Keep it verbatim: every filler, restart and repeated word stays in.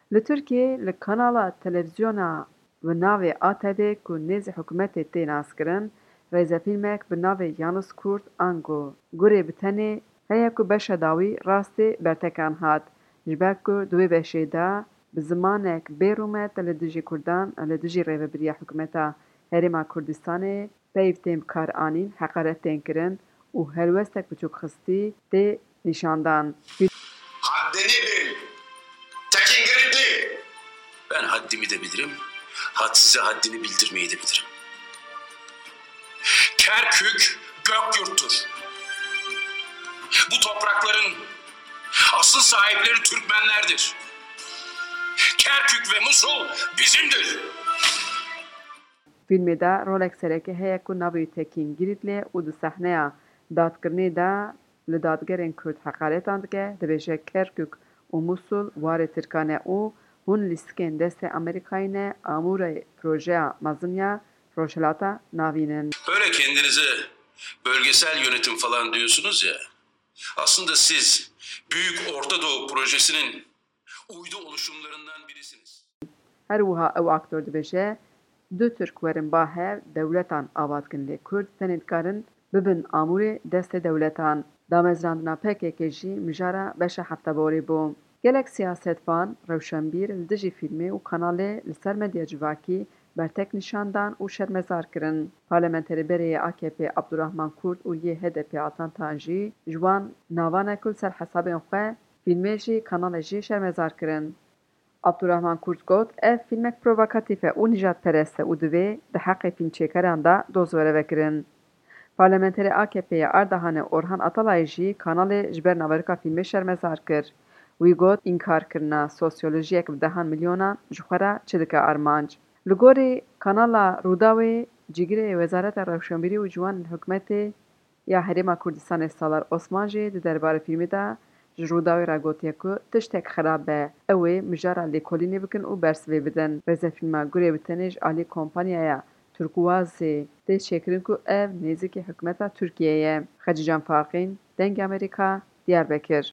Li Tirkiyeyê li kanala televizyona bi navê A T V ku nêzî hikûmetê tê naskirin, rêzefîlmek bi navê Yanûs Kurt Ango gurê bi tenê heye ku beşa dawî rastî bertekan hat, ji ber ku di wê beşê de bi zimanek bêrûmet li dijî Kurdan li dijî rêveberiya hikûmeta Herêma Kurdistanê peyv tên bikaranîn, heqaret tên kirin û helwestek biçûkxistî tê nîşandan. Haddini bil. Tekin Giritli. Ben haddimi de bilirim. Had size haddini bildirmeyi de bilirim. Kerkük Gökyurt'tur. Bu toprakların asıl sahipleri Türkmenlerdir. Kerkük ve Musul bizimdir. Fîlmê de rolek serekê heye ku navê Tekin Giritli û di sehneya dadkirinê de li dadgerên Kurd heqaretan dike, dibêje Kerkûk û Musul warê Tirkan e û hûn lîstikên destê Amerîkayê ne amûrê projeya mezin ya Rojhilata navînin. Böyle kendinize bölgesel yönetim falan diyorsunuz ya. Aslında siz Büyük Orta Doğu Projesi'nin uydu oluşumlarından birisiniz. Her wiha ew aktör dibêje du Türk werin bahev dewletan avadkin lê Kurd tenê dikarin bibin amûrê destê dewletan. Damezrandina P K K jî mijara beşa hefteborî bû. Gelek siyasetvan, rewşenbîr li dijî fîlmê û kanalê li ser medya civakî bertek nîşandan û şermezar kirin. Parlamenterîberê A K P Abdurrahman Kurt û yê H D P Altan jî ji wan navanek li ser hesabên xwe fîlmê jî kanalê jî şermezar kirin. Abdurrahman Kurt got ev fîlmek provokatîf e û nijadperest e û divê di heqê fîlmçêkeran de doz were vekirin. Parlamenterê A K P'ya Ardahanê Orhan Atalayê jî kanalê ji ber naverika fîlmê şermezar kir. Wî got înkarkirina sosyolojiyek bi dehan milyonan ji xwe re çi dike armanc. Li gorî kanala Rûdawê cîgirê Wezareta Rewşenbîrî û Ciwanên Hikûmetê ya Herêma Kurdistanê Salar Osman jî di derbarê fîlmê de ji Rûdawê re gotiye ku tiştek xerab e, ew ê mijara lêkolînê bikin û bersivê bidin. Rêzefîlma gurê bi tenê ji alî kompanyaya Turkuazê tê çêkirin ku ev nêzîkî hikûmeta Tirkiyeyê ye. Xecî Can Faqîn, Dengê Amerîka, Diyarbekir.